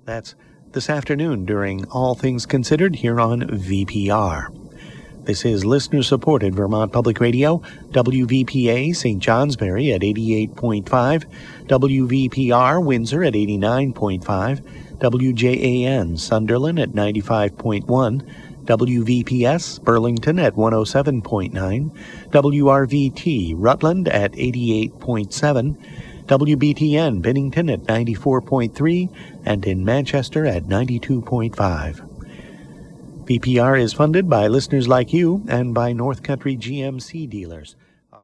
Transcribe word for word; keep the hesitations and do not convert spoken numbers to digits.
That's this afternoon during All Things Considered here on V P R. This is listener-supported Vermont Public Radio, W V P A Saint Johnsbury at eighty-eight point five, W V P R Windsor at eighty-nine point five, W J A N Sunderland at ninety-five point one, W V P S Burlington at one oh seven point nine, W R V T Rutland at eighty-eight point seven, W B T N Bennington at ninety-four point three, and in Manchester at ninety-two point five. V P R is funded by listeners like you and by North Country G M C dealers.